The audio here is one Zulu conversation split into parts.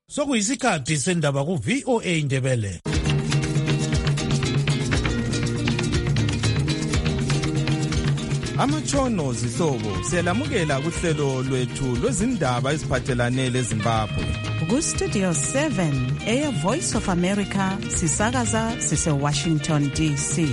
Sokuyisikhathi sendaba ku VOA Indebele. Amatshono zihlobo siyalamukela kuhlelo lwethu lwezindaba eziphathelane leZimbabwe. Ku Studio 7 Air Voice of America sisakaza sise Washington DC.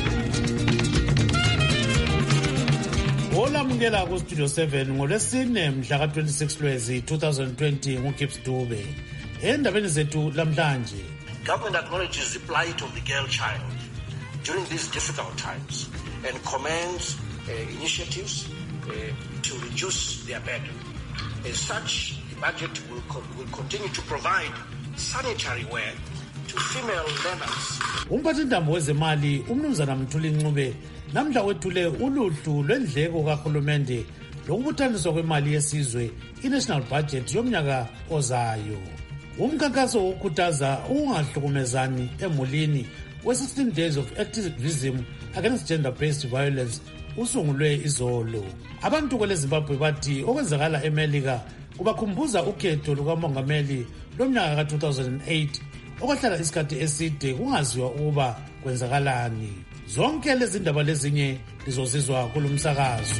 Olamukela ku Studio 7 ngolwesine mhla ka-26 Lwezi 2020 nguGibbs Dube. Endabeni zethu lamhlanje. Government acknowledges the plight of the girl child during these difficult times and commends initiatives to reduce their burden. As such, the budget will continue to provide sanitary wear to female learners. Umphathintambo wezemali umnumzana Mthuli Ncube namhla wethule uluhlu lwendleko kahulumende lokubuthaniswa kwemali yesizwe i-national budget yomnyaka ozayo. Umkhankaso wokukhuthaza ukungahlukumezani emulini we-16 days of activism against gender-based violence usungulwe izolo. Abantu kwele Zimbabwe bathi okwenzakala eMelika kubakhumbuza ukhetho lukamongameli lomnyaka ka-2008 okwahlala isikhathi eside kungaziwa ukuba kwenzakalani. Zonke lezi ndaba lezinye lizozizwa kulumsakazo.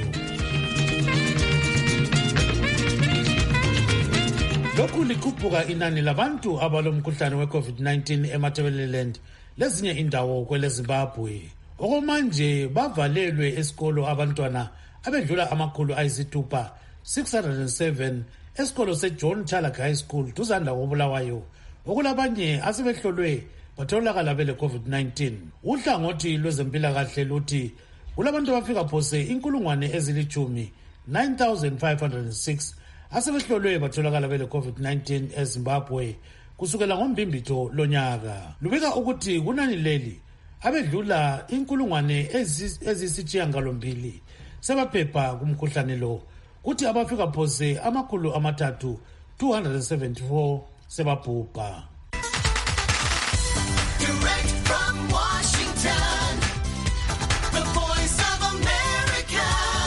Lokhu likhuphuka inani labantu abalomkhuhlane we-COVID-19 eMatabeleland lezinye indawo kwele Zimbabwe. Okomanje bavalelwe esikolo abantwana abedlula amakhulu ayisithupha 607 esikolo seJohn Chalak High School duzanda koBulawayo. Okulabanye asebehlolwe batholakala bele COVID-19. Uhlangothi lwezempilakahle luthi kulabantu abafika phose 9,506 asebehlolwe batholakala bele COVID-19 eZimbabwe kusukela ngoMbimbithi lonyaka. Lubika ukuthi kunani leli abedlula 1,000 sebaphepha kumkhuhlane lo, kuthi abafika phose 274 sebabhubha. Direct from Washington, the Voice of America,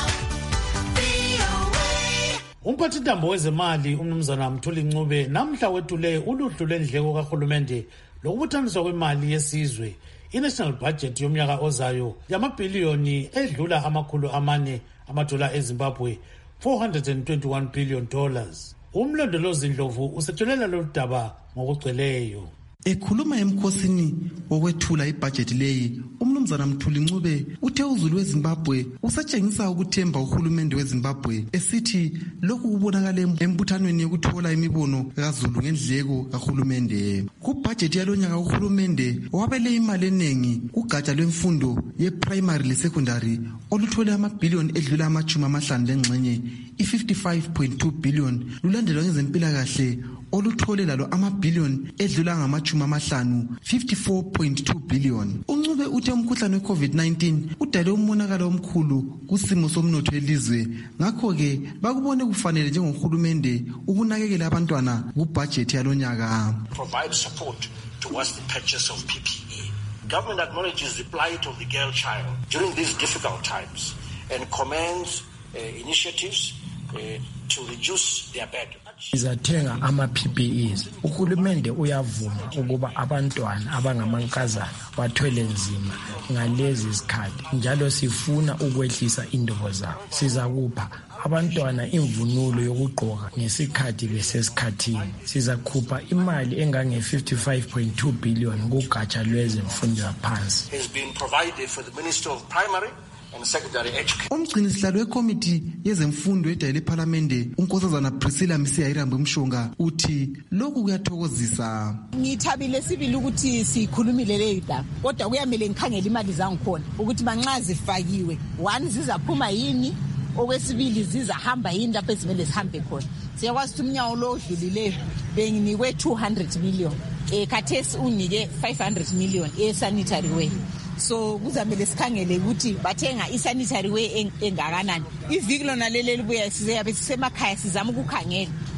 VOA. Umphathintambo wezemali umnumzana Mthuli Ncube namhla wethule uluhlu lwendleko kahulumende lokubuthaniswa kwemali yesizwe i-national budget yomnyaka ozayo yamabhiliyoni edlula $400 eZimbabwe, $421 billion. Umlondolozi Ndlovu usethulela lolu daba ngokugcweleyo. Ekhuluma emkhosini wokwethula ibudget leyi, umnumzana Mthuli Ncube uthe uzulu weZimbabwe usatshengisa ukuthemba uhulumende weZimbabwe esithi lokhu kubonakala embuthanweni yokuthola imibono kaZulu ngendleko kahulumende. Kubudget yalonyaka uhulumende wabele imali enengi kugatsha lwemfundo ye-primary le-secondary oluthole amabhiliyoni edlula $50 lengxenye i-55.2 billion lulandelwa ngezempilakahle oluthole lalo amabhiliyoni edlula $54.2 billion. Uncube uthe umkhuhlane we-COVID-19 udale umonakalo omkhulu kusimo somnotho elizwe, ngakho-ke bakubone kufanele njengohulumende ukunakekela abantwana kubudget yalonyaka. Provide support towards the purchase of PPE. Government acknowledges the plight of the girl child during these difficult times and commends initiatives to reduce their burden. Izathenga ama-PPEs. Uhulumende uyavuma ukuba abantwana abangamankazana bathwele nzima ngalezi zikhathi, njalo sifuna ukwehlisa indubo zabo. Sizakupha abantwana imvunulo yokugqoka ngesikhathi besesikhathini. Sizakhupha imali engange-55.2 billion kugatsha lwezemfundo yaphansi. Has been provided for the Ministry of Primary and Secondary Education. Umgcinisihlalo wekomiti yezemfundo edayile ePhalamende unkosazana Priscilla Msiyayirambe Mshonga uthi lokhu kuyathokozisa. Ngithabile sibili ukuthi sikhulumile leyida, kodwa kuyamele ngikhangele imali zangikhona ukuthi manxa zifakiwe, one zizaphuma yini, okwesibili zizahamba yini lapho ezimele zihambe khona. Siyakwazi ukuthi umnyawo lo odlulileyo benginikwe 200 million, khathesi unike 500 million sanitary wear. So kuzamele sikhangele ukuthi bathenga isanitary wear engakanani. Iviki lona leli libuya sizeyabe sisemakhaya sizama ukukhangela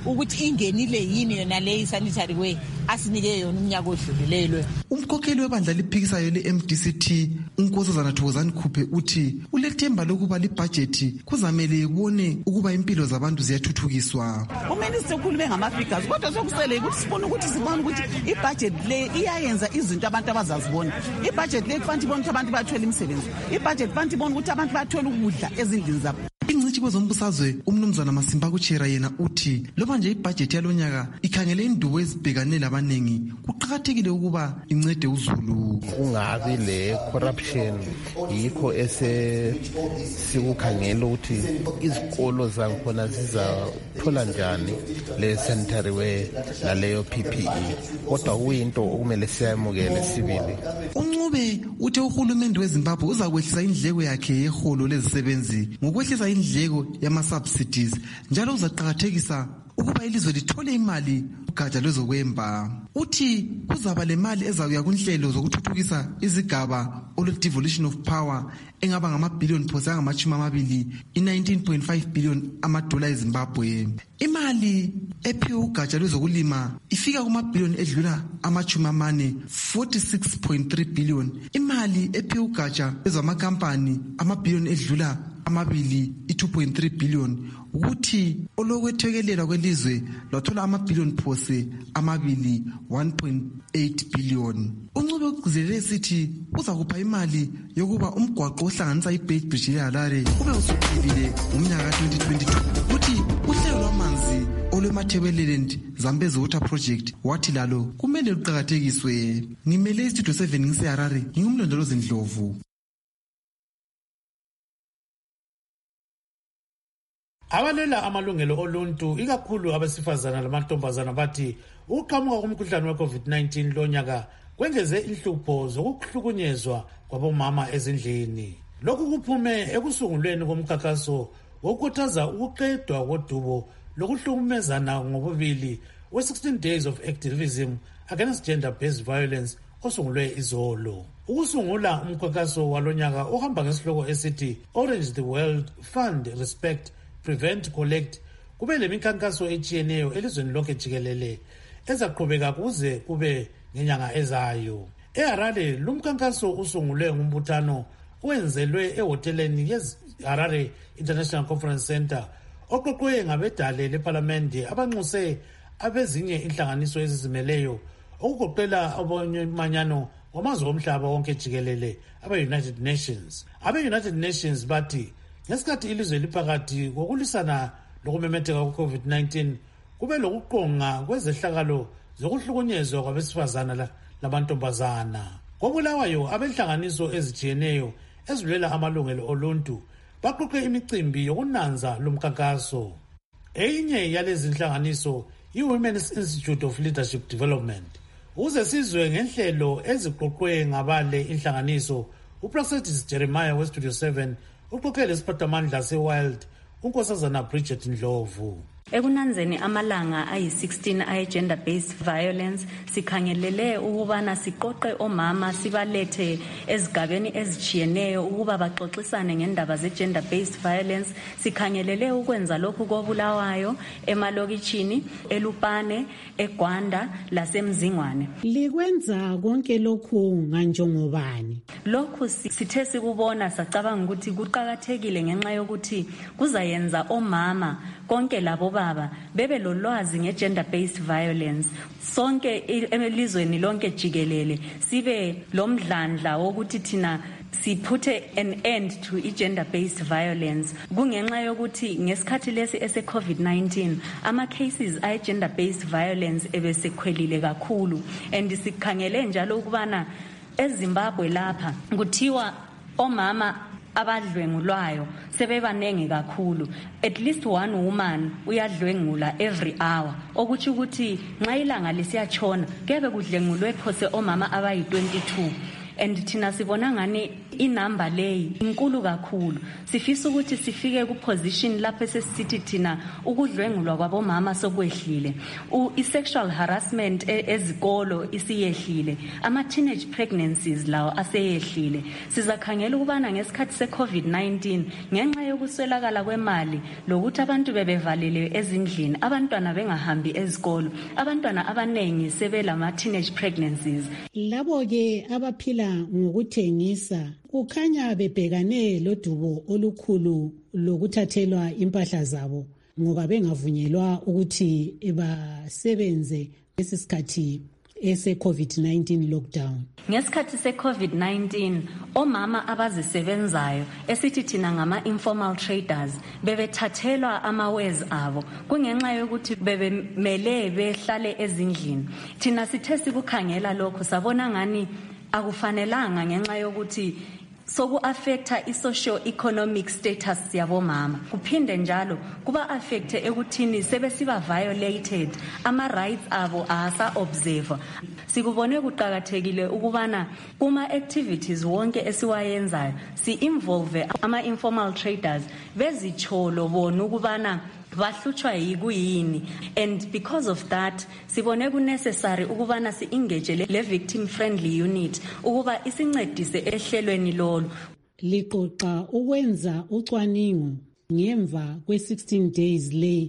ukuthi ingenile yini yona le sanitary way asinike yona umnyaka odlulileyo. Umkhokheli webandla liphikisayo le-MDCT uNkosazana Thokozani Khuphe uthi ulethemba lokuba libhajethi kuzamele ibone ukuba impilo zabantu ziyathuthukiswa. Uminister ukhulume ngama-figures kodwa sokusele ukuthi sibone ukuthi ibhajethi le iyayenza izinto abantu abazazibona. Ibhajethi le kufanele ibone ukuthi abantu bathola imisebenzi. Ibhajethi kufanele ibone ukuthi abantu bathola ukudla ezindlini zabo. Ingcitshi kwezombusazwe umnumzana Masimba Kuchera yena uthi loba nje ibhajethi yalonyaka ikhangele indubo ezibhekane labanengi kuqhakathekile ukuba incede uzulu. Kungabi le corruption yikho sikukhangela ukuthi izikolo zakhona zizathola njani le sanitary wear naleyo PPE kodwa kuyinto okumele siyamukele sibili. uNcube uthe uhulumende weZimbabwe uzakwehlisa indleko yakhe yeholo lezisebenzi ngokwehlisa indleko yama-subsidies njalo uzaqhakathekisa ukuba ilizwe lithole imali ugatsha lwezokwemba. Uthi kuzaba le mali ezawuya kunhlelo zokuthuthukisa izigaba olwe-devolution of power engaba ngama-billion phose angama-20 i-19.5 billion amadola eZimbabwe. Imali ephiwe ugatsha lwezokulima ifika kuma-billion edlula ama-40 46.3 billion. Imali ephiwe ugatsha lwezamakampani ama-billion edlula amabili i-2.3 billion. Ukuthi olokwethekelelwa kwelizwe lwathola ama-billion phose amabili 1.8 billion. uNcube ugcizelele sithi uza kupha imali yokuba umgwaqo ohlanganisa iBeit Bridge leHarare ube usuphilile ngomnyaka ka-2022. Uthi uhlelo lwamanzi olwemathebeleland Zambezi Water Project wathi lalo kumele luqakathekiswe. Ngimele istudio 7 ngiseHarare ngingumlondolozi Ndlovu. Abalela amalungelo oluntu ikakhulu abesifazana lamantombazana bathi ukuqhamuka komkhuhlane we-COVID-19 lonyaka kwengeze inhlupho zokuhlukunyezwa kwabomama ezindlini. Lokhu kuphume ekusungulweni komkhankaso wokukhuthaza ukuqedwa kodubo lokuhlukumezana ngobubili we-16 days of activism against gender-based violence osungulwe izolo. Ukusungula umkhankaso walonyaka ohamba ngesihloko esithi Orange the World Fund Respect Prevent Collect kube lemikhankaso etshiyeneyo elizweni lonke jikelele ezaqhubeka kuze kube ngenyanga ezayo. eHarare lumkhankaso usungulwe ngumbuthano owenzelwe ehoteleni yeHarare International Conference Center oqoqwe ngabedale leParliament abanxuse abezinye inhlanganiso ezizimeleyo okugoqela abonyamanyano wamazwe omhlaba wonke jikelele abe-United Nations. Abe-United Nations bathi ngesikhathi ilizwe liphakathi kokulisana lokumemetheka kwe-COVID-19 kube lokuqonga kwezehlakalo zokuhlukunyezwa kwabesifazana lamantombazana. Kobulawayo abenhlanganiso ezijiyeneyo ezilwela amalungelo oluntu baqoqe imicimbi yokunanza lomkhankaso. Eyinye yalezi inhlanganiso i-Women's Institute of Leadership Development. Uze sizwe ngenhlelo eziqoqwe ngabale inhlanganiso uProfessor Jeremiah weStudio 7 uqoqele isiphathamandla seWild uNkosazana Bridget Ndlovu. Ekunanzeni amalanga ayi-16 ayi-gender-based violence sikhangelele ukubana siqoqe omama sibalethe ezigabeni ezijiyeneyo ukuba baxoxisane ngendaba ze-gender-based violence. Sikhangelele ukwenza lokhu koBulawayo, emalokitshini, eLupane, eGwanda lasemzingwane. Likwenza konke lokhu nganjengobani? Lokhu sithe sikubona sacabanga ukuthi kuqhakathekile ngenxa yokuthi kuzayenza omama konke labo baba bebe lolwazi nge-gender-based violence. Sonke elizweni lonke jikelele sibe lomdlandla wokuthi thina siputhe an end to i-gender-based violence. Kungenxa yokuthi ngesikhathi lesi ese-COVID-19 ama-cases ayi-gender-based violence ebesekhwelile kakhulu, and sikhangele njalo ukubana eZimbabwe lapha kuthiwa omama abadlwengulwayo sebebanenge kakhulu. At least one woman uyadlwengula every hour, okuthi ukuthi nxa ilanga lisiyatshona kebe kudlengulwe phose omama abayi-22. and thina sibona ngani inamba leyi inkulu kakhulu. Sifisa ukuthi sifike ku position lapho sesithi thina ukudlwengulwa kwabomama sokwehlile, i-sexual harassment ezikolo isiyehlile, ama-teenage pregnancies lawo aseyehlile. Sizakhangela ukubana ngesikhathi se-COVID-19 ngenxa yokuswelakala kwemali lokuthi abantu bebevalele ezindlini, abantwana bengahambi ezikolo, abantwana abanengi sebelama-teenage pregnancies. Labo-ke abaphila ngokuthengisa kukhanya bebhekane lodubo olukhulu lokuthathelwa impahla zabo ngoba bengavunyelwa ukuthi basebenze ngesikhathi ese-COVID-19 lockdown. Ngesikhathi se-COVID-19 omama abazisebenzayo esithi thina ngama-informal traders bebethathelwa ama-wares abo kungenxa yokuthi bebemele behlale ezindlini. Thina sithe sikukhangela lokho sabona ngani akufanelanga ngenxa yokuthi soku-affecta i-socio-economic status yabomama. Kuphinde njalo kuba-affecte ekuthini sebesiba violated, ama-rights abo asa-observe. Sikubone kuqakathekile ukubana kuma-activities wonke esiwayenzayo si-involve ama-informal traders bezitsholo bona ukubana bahlutshwa yikuyini, and because of that sibone ku-necessary ukubana si-engage le victim friendly unit ukuba isincedise ehlelweni lolo. Liqoqa ukwenza ucwaningo ngemva kwe-16 days le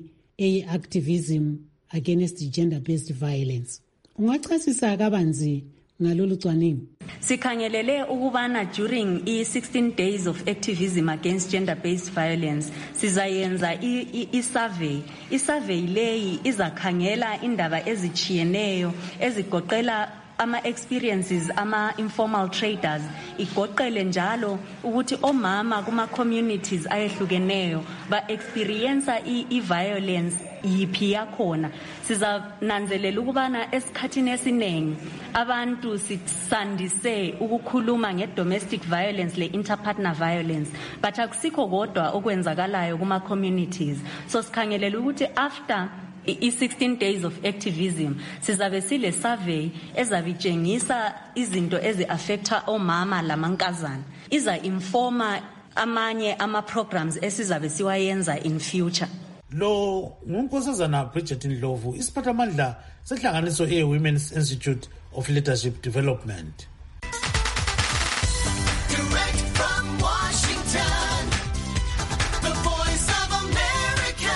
activism against gender-based violence. Ungachasisa kabanzi ngalolu cwaningo? Sikhangelele ukubana during i-16 days of activism against gender-based violence sizayenza i-survey. I-survey leyi izakhangela indaba ezichiyeneyo ezigoqela ama-experiences ama-informal traders, igoqele njalo ukuthi omama kuma-communities ayehlukeneyo ba-experienca i-violence yiphi yakhona. Sizananzelela ukubana esikhathini esinengi abantu sisandise ukukhuluma nge-domestic violence le-interpartner violence, but akusikho kodwa okwenzakalayo kuma-communities. So sikhangelela ukuthi after i-16 days of activism sizabe sile survey ezabitshengisa izinto ezi-affecta omama lamankazana, iza-informa amanye ama-programs esizabe siwayenza in future. Lo ngunkosazana Bridget Ndlovu, isiphathamandla senhlanganiso ye-Women's Institute of Leadership Development. Direct from Washington, the voice of America,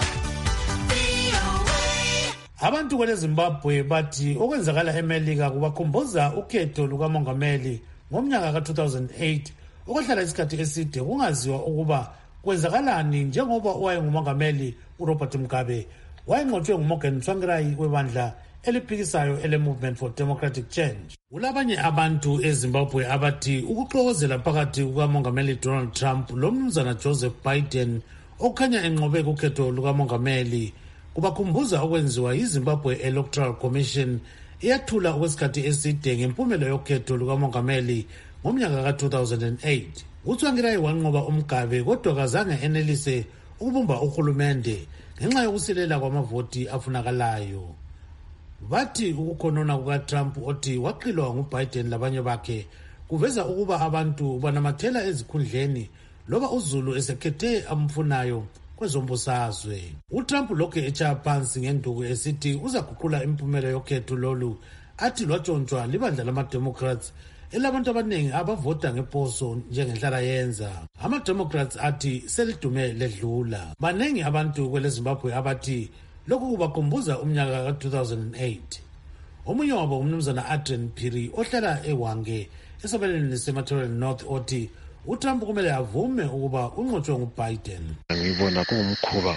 VOA. Abantu kwele Zimbabwe bathi okwenzakala eMelika kubakhumbuza ukhetho lukamongameli ngomnyaka ka-2008 okwahlala isikhathi eside kungaziwa ukuba kwenzakalani njengoba owayengumongameli uRobert Mugabe wayenqotshwe nguMorgan Tsvangirai webandla eliphikisayo ele-Movement for Democratic Change. Kulabanye abantu eZimbabwe abathi ukuxokozela phakathi kukamongameli Donald Trump lomnumzana Joseph Biden okukhanya enqobe kukhetho lukamongameli kubakhumbuza okwenziwa yiZimbabwe Electoral Commission iyathula okwesikhathi eside ngempumela yokhetho lukamongameli ngomnyaka ka-2008. uTsvangirai wanqoba uMugabe kodwa kazange enelise ukubumba uhulumende ngenxa yokusilela kwamavoti afunakalayo. Bathi ukukhonona kukaTrump othi waqilwa nguBiden labanye bakhe kuveza ukuba abantu banamathela ezikhundleni loba uZulu esekhethe amfunayo kwezombusazwe. uTrump lokhu etshaya phansi ngenduku esithi uzaguqula impumela yokhetho lolu athi lwatshontshwa libandla lama-Democrats elabantu abaningi abavota ngeposo njengenhlala yenza. Ama-Democrats athi selidume ledlula. Baningi abantu kwele Zimbabwe abathi lokhu kubakhumbuza umnyaka ka-2008. Omunye wabo umnumzana Adrian Phiri ohlala eWange esabelweni seMaterial North othi uTrump kumele avume ukuba unqotshwe nguBiden. Ngibona kungumkhuba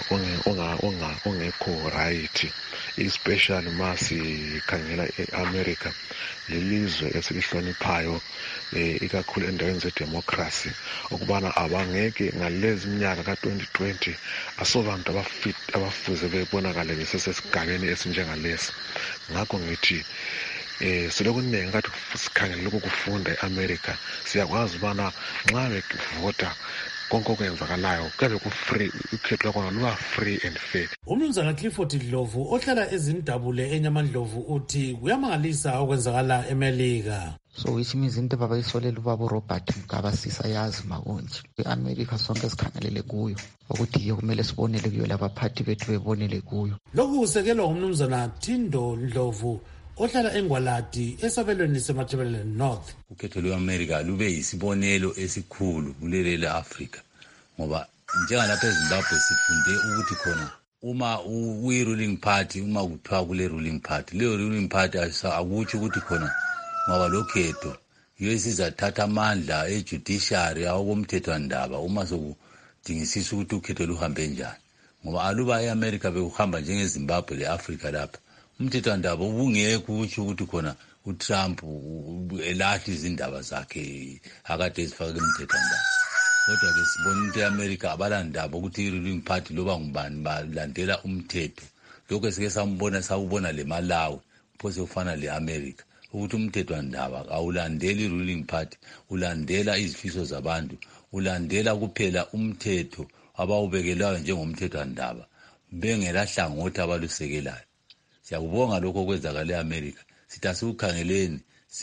ongekho right, especially masikhangela eAmerica, lelizwe esilihloniphayo ikakhulu endaweni zedemocracy, ukubana abangeke ngalezi minyaka ka-2020 asobantu abafuze bebonakale besesesigabeni esinjengalesi. Ngakho ngithi silokuningi kathi sikhangela lokhu kufunda eAmerica, siyakwazi ubana nxa bevota konke okwenzakalayo kube ku-free, ukhetho lwakhona luba free and fair. Umnumzana Clifford Ndlovu ohlala ezindabule eNyamandlovu uthi kuyamangalisa okwenzakala eMelika. So which means into abayisolela ubaba Robert Mugabe sisayazi makonje. eAmerica sonke sikhangelele kuyo ukuthi yiyo kumele sibonele kuyo labaphathi bethu bebonele kuyo. Lokhu kusekelwa umnumzana Thindo Ndlovu ohlala eNgwalati esabelweni seMatabeleland North. Ukhetho lweAmerica lube yisibonelo esikhulu kuleli leAfrica ngoba njengalapha eZimbabwe sifunde ukuthi khona uma uyi-ruling party uma kuthiwa kule ruling party leyo ruling party akutsho ukuthi khona ngoba lokhetho yiyo esizathatha amandla ejudiciary awokomthethwandaba uma sokudingisisa ukuthi ukhetho luhambe njani ngoba aluba eAmerica bekuhamba njengeZimbabwe leAfrica lapha umthethwandaba ubungekho ukutsho ukuthi khona uTrump elahle izindaba zakhe akade ezifake umthethwandaba. Kodwa ke sibona into eAmerica abalandaba ukuthi i-ruling party loba ngubani balandela umthetho. Lokho esike sawubona le Malawi phose ufana leAmerica ukuthi umthethwandaba awulandeli i-ruling party ulandela izifiso zabantu ulandela kuphela umthetho abawubekelayo njengomthethwandaba bengelahlangothi abalusekelayo. Siyakubonga lokho okwenzakala eAmerica sithi asikukhangeleni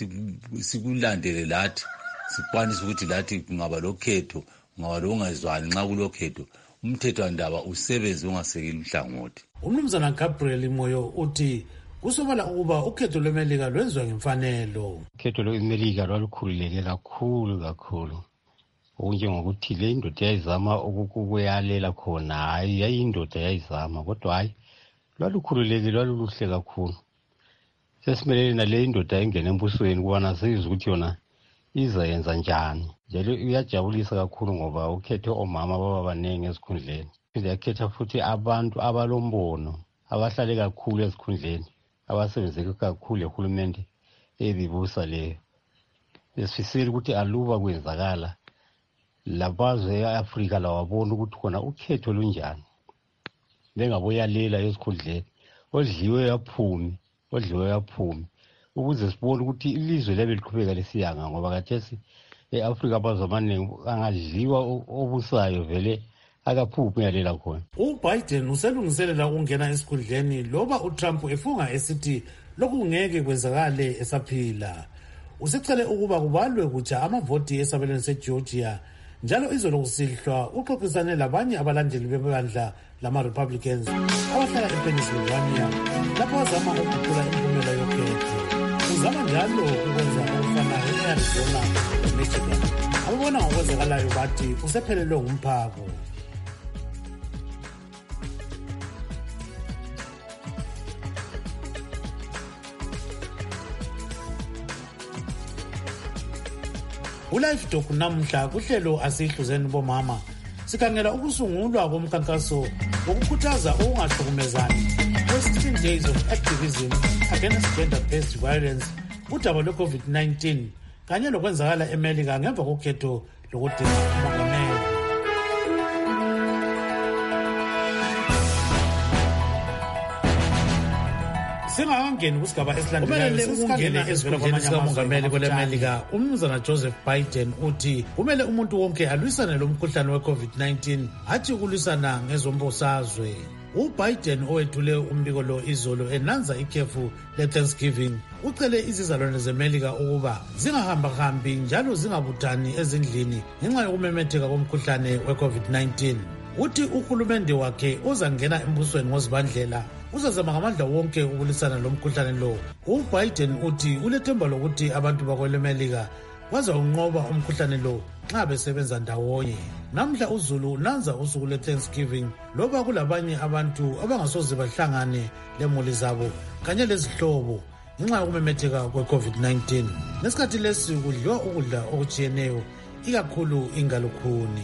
sikulandele lathi sikwanisa ukuthi lathi kungaba lokhetho kungaba lokungazwani nxa kulokhetho umthethwandaba usebenze ungasekeli uhlangothi. Umnumzana Gabriel Moyo uthi kusobala ukuba ukhetho lweMelika lwenziwa ngemfanelo. Ukhetho lweMelika lwalukhululeke kakhulu okunjengokuthi le indoda yayizama ukukuyalela khona hayi yayindoda yayizama kodwa hayi lwalukhululeke lwaluluhle kakhulu. Sesimelele nale indoda engene embusweni kubana sizwe ukuthi yona izayenza njani. Njalo uyajabulisa kakhulu ngoba ukhethe omama baba banenge esikhundleni. Phinde yakhetha futhi abantu abalombono abahlale kakhulu esikhundleni abasebenze kakhulu ehulumende ebibusa leyo. Sifisela ukuthi aluba kwenzakala labazwe eAfrica lawabona ukuthi khona ukhetho lunjani. Bengaboyalela esikhundleni odliwe yaphume ukuze sibone ukuthi ilizwe lebe liqhubeka lesiyanga ngoba kathesi eAfrica abazwe abaningi angadliwa obusayo vele akaphuphi yalela khona. uBiden uselungiselela ukungena esikhundleni loba uTrump efunga esithi lokhu ngeke kwenzakale esaphila. Usecele ukuba kubalwe kutsha amavoti esabelweni seGeorgia njalo izolo kusihlwa uxoxisane labanye abalandeli bebandla lama-Republicans abahlala ePennsylvania lapho bazama ukukhuphula imiphumela yokhetho. Uzama njalo ukwenza okufanayo eArizona leMichigan. Ababona ngokwenzakalayo bathi usephelelwe ngumphako. Ulife Talk namhla kuhlelo asihluzeni bomama sikhangela ukusungulwa komkhankaso wokukhuthaza ukungahlukumezani kwe-16 days of activism against gender-based violence udaba lwe-COVID-19 kanye lokwenzakala eMelika ngemva kokhetho lokudinga umongameli. Singakangeni kusigaba esilandelayo sesikhangela ezivela kwamanye amazwe kweleMelika. Umnumzana Joseph Biden uthi kumele umuntu wonke alwisane lomkhuhlane we-COVID-19 hathi ukulwisana ngezombusazwe. uBiden owethule umbiko lo izolo enanza ikhefu le-Thanksgiving ucele izizalwane zeMelika ukuba zingahambahambi njalo zingabuthani ezindlini ngenxa yokumemetheka komkhuhlane we-COVID-19. Uthi uhulumende wakhe uzangena embusweni ngozibandlela uzazama ngamandla wonke ukulwisana lomkhuhlane lo. uBiden uthi ulethemba lokuthi abantu bakweleMelika bazawunqoba umkhuhlane lo nxa besebenza ndawonye. Namhla uZulu nanza usuku le-Thanksgiving loba kulabanye abantu abangasoze bahlangane lemuli zabo kanye lezihlobo ngenxa yokumemetheka kwe-COVID-19. Nesikhathi lesi kudliwa ukudla okutshiyeneyo ikakhulu ingalukhuni.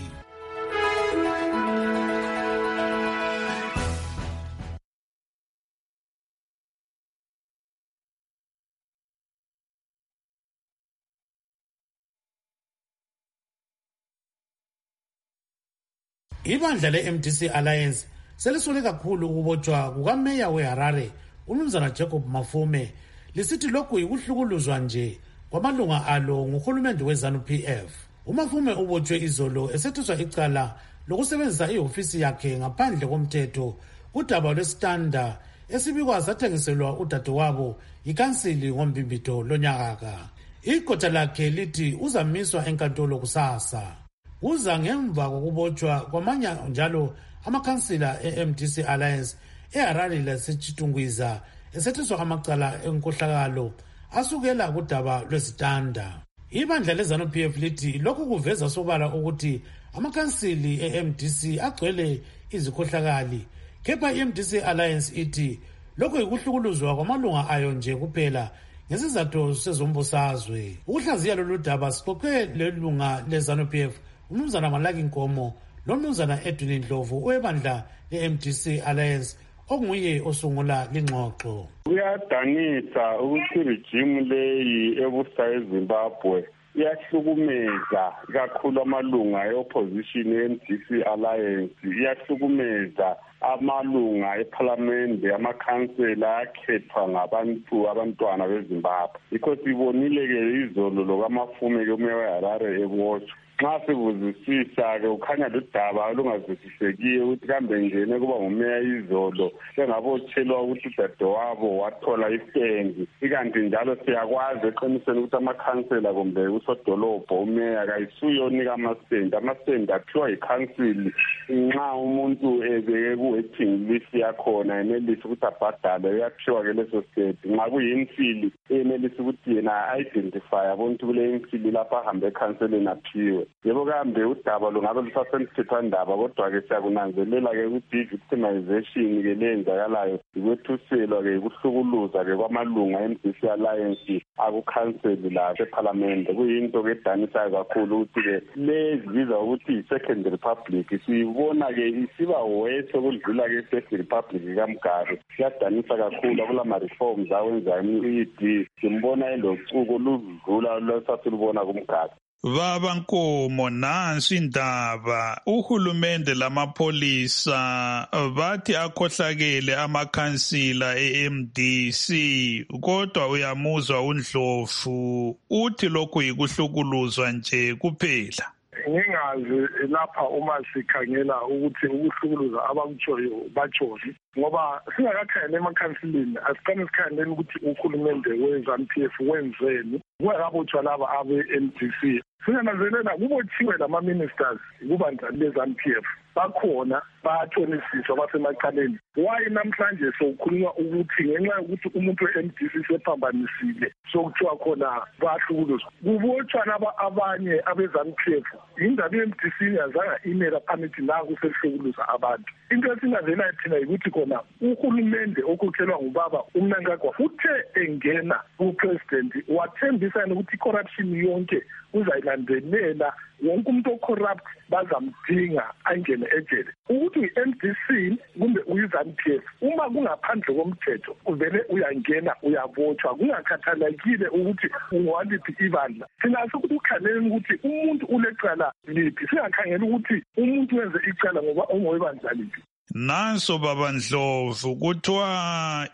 Ibandla le-MDC Alliance selisole kakhulu ukubotshwa kukameya weHarare umnumzana Jacob Mafume lisithi lokhu yikuhlukuluzwa nje kwamalunga alo nguhulumende weZANU-PF. uMafume ubotshwe izolo esethuswa icala lokusebenzisa ihofisi yakhe ngaphandle komthetho udaba lwesitanda esibikwa sathengiselwa udadewabo ikansili ngombimbito lonyaka. Igqotha lakhe lithi uzamiswa enkantolo kusasa. Uza ngemva kokubotshwa kwamanye njalo amakhansila e-MDC Alliance eHarare laseChitungwiza esethiswa amacala enkohlakalo asukela kudaba lwezitanda. Ibandla leZANU-PF lithi lokhu kuveza sobala ukuthi amakhansili e-MDC agcwele izikhohlakali, kepha i-MDC Alliance ithi lokhu yikuhlukuluzwa kwamalunga ayo nje kuphela ngesizathu sezombusazwe. Ukuhlaziya lolu daba sixoxe lelunga leZANU-PF uMnumzana Malaki Nkomo noMnumzana Edwin Ndlovu webandla le-MDC Alliance okunguye osungula lingxoxo. Kuyadanisa ukuthi regime leyi ebusa eZimbabwe iyahlukumeza kakhulu amalunga e-opposition e-MDC Alliance, iyahlukumeza amalunga eParliament, amakhansela akhethwa abantwana beZimbabwe. Yikho sibonile-ke izolo lokwamafume kumeya weHarare ebotshwa. Nxa sibuzisisa-ke ukhanya ludaba olungazwisisekiyo ukuthi kambe ngene kuba ngumeya izolo engabotshelwa ukuthi udadewabo wathola istendi, ikanti njalo siyakwazi eqinisweni ukuthi amakhansela kumbe usodolobho umeya kayisuyonika amastendi. Amastendi aphiwa yikhansili nxa umuntu ebeke ku-waiting list yakhona enelisa ukuthi abhadale, uyaphiwa-ke leso stendi. Nxa kuyimfili enelisa ukuthi yena a-identify abona ukuthi kule imfili lapho ahambe ekhanseleni aphiwe. Yebo kambe udaba lungabe lusasemthethwandaba, kodwa-ke siyakunanzelela-ke ukuthi i-victimization-ke leyenzakalayo ikwethuselwa-ke ukuhlukuluza-ke kwamalunga e-MDC Alliance akukhanseli lapha eParliament. Kuyinto-ke edanisayo kakhulu ukuthi-ke lezibiza ukuthi i-Second Republic siyibona-ke isiba wese okudlula-ke i-First Republic kaMugabe. Siyadanisa kakhulu akulama-reforms awenzayo i-ED, simbona elocuko oludlula lwesasilubona kuMugabe. Baba Nkomo, nansi indaba. Uhulumende lamapholisa bathi akhohlakele amakhansila e-MDC, kodwa uyamuzwa uNdlovu uthi lokhu yikuhlukuluzwa nje kuphela. Ngingazi lapha uma sikhangela ukuthi ukuhlukuluza abakutshoyo batshoni, ngoba singakakhangela emakhansilini asiqale sikhangeleni ukuthi uhulumende we-ZANU-PF wenzeni kungakabotshwa laba abe-MDC. Singananzelela kubotshiwe lama-ministers kubandla le-ZANU-PF bakhona bayathonisiswa basemacaleni. Why namhlanje sokukhulunywa ukuthi ngenxa yokuthi umuntu we-MDC sephambanisile sokuthiwa khona bahlukuluzwa? Kubotshwa laba abanye abe-ZANU-PF indaba ye-MDC yazanga imela phanithi naku selihlukuluza abantu. Into esingavela thina yikuthi khona uhulumende okhokhelwa ngubaba uMnangagwa uthe engena ku-president wathembisa ukuthi i-corruption yonke uzayilandelela, wonke umuntu ocorrupt bazamdinga angene ejele. Ukuthi i-MDC kumbe uyi-ZANU-PF uma kungaphandle komthetho uvele uyangena uyabotshwa, kungakhathalekile ukuthi ungowaliphi ibandla. Singasho ukuthi ukhangeleni ukuthi umuntu ulecala liphi, singakhangela ukuthi umuntu wenze icala ngoba ungowebandla liphi. Nanso baba Ndlovu kuthiwa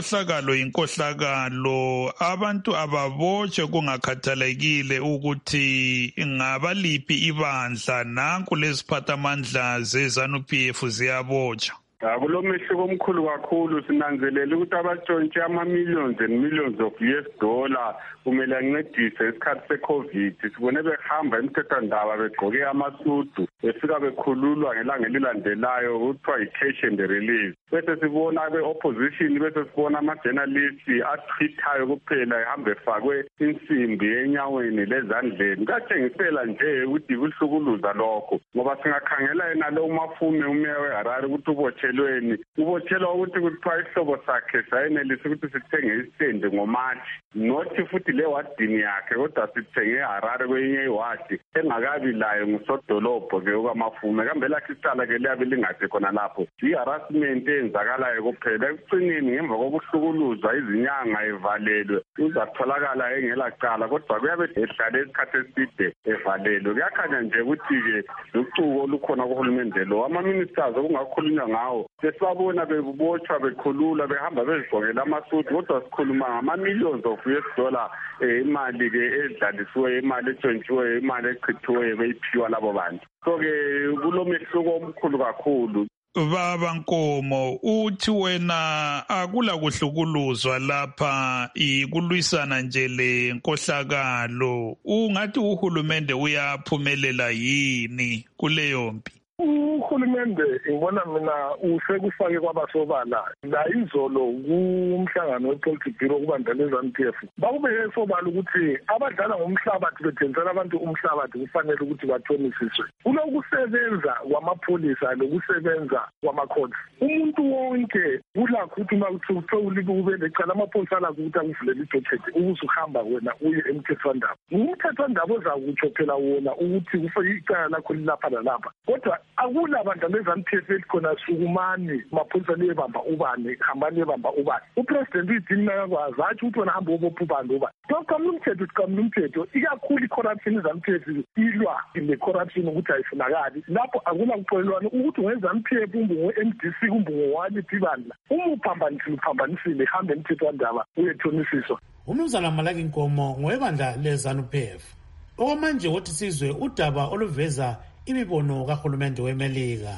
inkohlakalo abantu ababotshwe kungakhathalekile ukuthi ngabaliphi ibandla. Nanku leziphathamandla ze-ZANU-PF ziyabotshwa. Kulo mehluko omkhulu kakhulu sinanzelela ukuthi abatshontshe ama-millions and millions of US$ kumele ancedise isikhathi se-COVID. Sibone behamba emthethwandaba begqoke amasudu befika bekhululwa ngelanga elilandelayo kuthiwa yi-cash and release. Bese sibona abe-opposition, bese sibona ama-journalists atwithayo kuphela ehambe efakwe insimbi enyaweni lezandleni. Kuyatshengisela nje ukuthi kuhlukuluza lokho, ngoba singakhangela yena lo uMafume umeya weHarare ukuthi ubotshelwa ukuthi kuthiwa isihlobo sakhe sayenelisa ukuthi sithenge istendi ngoMashi, nothi futhi le wadini yakhe kodwa sithenge eHarare kwenye iwadi engakabi layo ngusodolobho-ke okaMafume. Kambe lakhe icala-ke liyabe lingade khona lapho. I-harassment eyenzakalayo kuphela ekucineni ngemva kokuhlukuluzwa izinyanga evalelwe uzatholakala engelacala, kodwa kuyabe ehlale isikhathi eside evalelwe. Kuyakhanya nje ukuthi-ke lucuko olukhona kuhulumende lo. Ama-ministers okungakhulunywa ngawo sesibabona bebotshwa bekhulula behamba bezigqokela amasudu, kodwa sikhuluma ngama-millions of US$ imali-ke edlalisiweyo, imali etshontshiweyo, imali echithiweyo beyiphiwa labo bantu. So-ke kulo mehluko omkhulu kakhulu. Baba Nkomo, uthi wena akula kuhlukuluzwa lapha ikulwisana nje le nkohlakalo. Ungathi uhulumende uyaphumelela yini kuleyo mpi? Uhulumende ngibona mina usekufake kwabasobala la izolo kumhlangano wepolitical bureau kubandla ZANU-PF bakubeke sobala ukuthi abadlala ngomhlabathi bethengisela abantu umhlabathi kufanele ukuthi bathonisiswe. Kulokusebenza kwamapholisa lokusebenza kwamakhotsi. Umuntu wonke ulakho ukuthi uma kube lecala amapholisa alakho ukuthi akuvulela idocket ukuze uhamba wena uye emthethwandaba. Umthethwandaba ozakutsho phela wona ukuthi kufike icala lakho lilapha lalapha. Kodwa akula bandla leZANU-PF elikhona sukumani mapholisa liyebamba ubani hambani liyebamba ubani. Upresident uyidini nakakwazi athi ukuthi wena hamba ubopha ubani ubani. Kambe umthetho ikakhulu i-corruption iZANU-PF ilwa le-corruption ukuthi ayifunakali. Lapho akula kuxolelwana ukuthi ngeZANU-PF kumbe ngo-MDC kumbe ngowaliphi ibandla uphambanisile hambe emthethwandaba uyethonisiswa. Umnumzana Malaki Nkomo ngowebandla leZANU-PF. Okwamanje wothi sizwe udaba oluveza imibono kahulumende weMelika.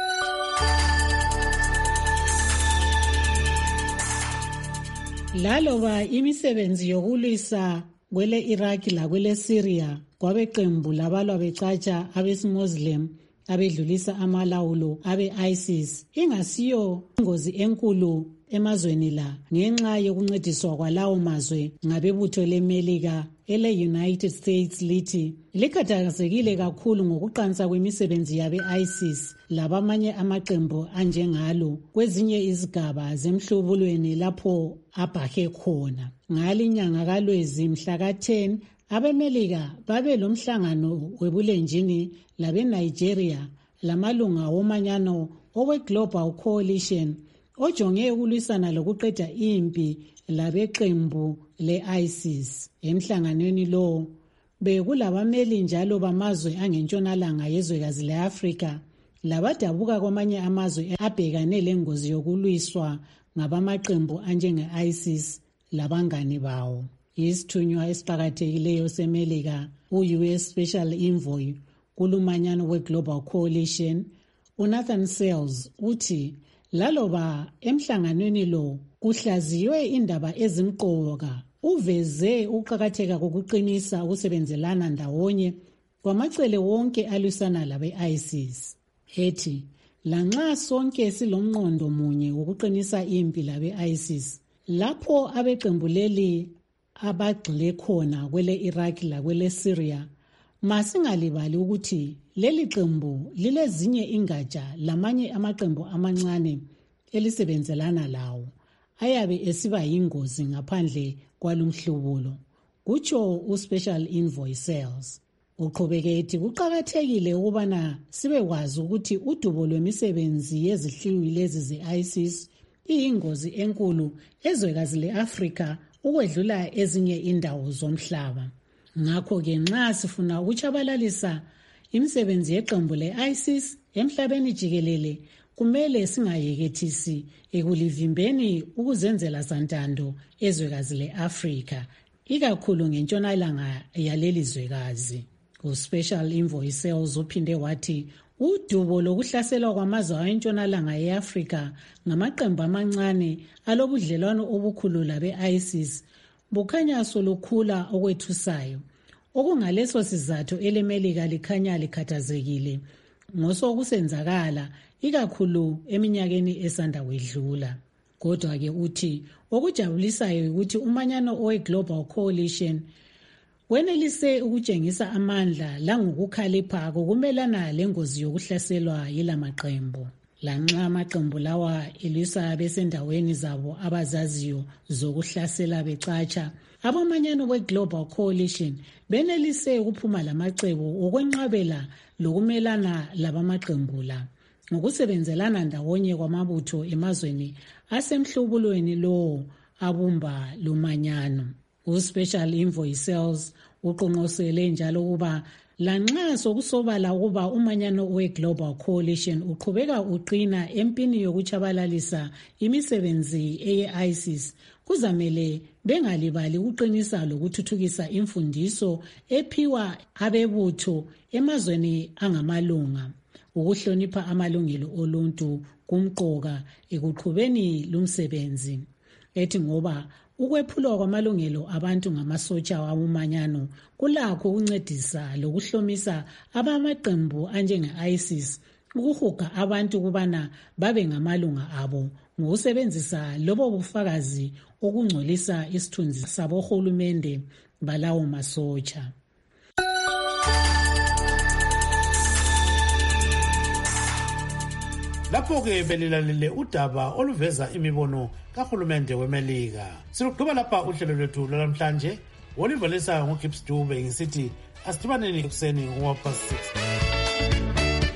Laloba imisebenzi yokulwisa kwele Iraq la kwele Syria kwabeqembu labalwa becatsha abesimuslim abedlulisa amalawulo abe-ISIS ingasiyo ingozi enkulu emazweni la ngenxa yokuncediswa kwalawo mazwe ngabebutho leMelika ele-United States lithi likhathazekile kakhulu ngokuqansa kwemisebenzi yabe-ISIS labamanye amaqembu anjengalo kwezinye izigaba zemhlubulweni lapho abhake khona. Ngalinyanga kaLwezi mhla ka-10 abeMelika babe lomhlangano webulenjini labeNigeria lamalunga womanyano owe-Global Coalition ojonge ukulwisana lokuqeda impi labeqembu le-ISIS. Emhlanganweni lo bekulabameli njalo bamazwe angentshonalanga yezwekazi le-Afrika labadabuka kwamanye amazwe abhekane lengozi yokulwiswa ngabamaqembu anjenge-ISIS labangane bawo. Isithunywa esiqakathekileyo seMelika u-US Special Envoy kulumanyano we-Global Coalition uNathan Sells uthi laloba emhlanganweni lo kuhlaziywe indaba ezimqoka uveze ukuqakatheka kokuqinisa ukusebenzelana ndawonye kwamacele wonke alwisana labe-ISIS. Ethi lanxa sonke silomqondo munye wokuqinisa impi labe-ISIS lapho abeqembu leli abagxile khona kwele Iraq lakwele Syria masingalibali ukuthi leli qembu lilezinye ingatsha lamanye amaqembu amancane elisebenzelana lawo ayabe esiba yingozi ngaphandle kwalumhlubulo, kutsho uSpecial Envoy Sells. Uqhubeke ethi kuqakathekile ukubana sibekwazi ukuthi udubo lwemisebenzi yezihliwi lezi ze-ISIS iyingozi enkulu ezwekazi le-Afrika ukwedlula ezinye indawo zomhlaba. Ngakho-ke nxa sifuna ukutshabalalisa imisebenzi yeqembu le-ISIS emhlabeni jikelele kumele singayekethisi ekulivimbeni ukuzenzela santando ezwekazi le-Afrika ikakhulu ngentshonalanga yaleli zwekazi. uSpecial Envoy Sells uphinde wathi udubo lokuhlaselwa kwamazwe entshonalanga ye-Afrika ngamaqembu amancane alobudlelwano obukhulu labe-ISIS bukhanya solukhula okwethusayo. Okungaleso sizathu eleMelika likhanya likhathazekile ngosokusenzakala ikakhulu eminyakeni esanda kwedlula. Kodwa-ke uthi okujabulisayo ukuthi umanyano owe-Global Coalition wenelise ukutshengisa amandla langokukhalipha kokumelana lengozi yokuhlaselwa yilamaqembu. Lanxa amaqembu lawa elwisa besendaweni zabo abazaziyo zokuhlasela becatsha, abamanyano we-Global Coalition benelise ukuphuma lamacebo okwenqabela lokumelana labamaqembu la ngokusebenzelana ndawonye kwamabutho emazweni asemhlubulweni lowo abumba lumanyano. uSpecial Envoy Sells uqonqosele njalo ukuba lanxa sokusobala ukuba umanyano we-Global Coalition uqhubeka uqina empini yokutshabalalisa imisebenzi eye-ISIS, kuzamele bengalibali ukuqinisa lokuthuthukisa imfundiso ephiwa abebutho emazweni angamalunga. ukuhlonipha amalungelo oluntu kumqoka ekuqhubeni lumsebenzi. Ethi ngoba ukwephulwa kwamalungelo abantu ngamasotsha womanyano kulakho ukuncedisa lokuhlomisa abamaqembu anjenge-ISIS ukuhuga abantu kubana babe ngamalunga abo ngokusebenzisa lobo bufakazi okungcolisa isithunzi sabohulumende balawo masotsha. Lapho-ke belilalele udaba oluveza imibono kahulumende weMelika. Siluqhuba lapha uhlelo lwethu lwalamhlanje. Olivalisa nguGibbs Dube ngisithi asidibaneni ekuseni ngo-6:30.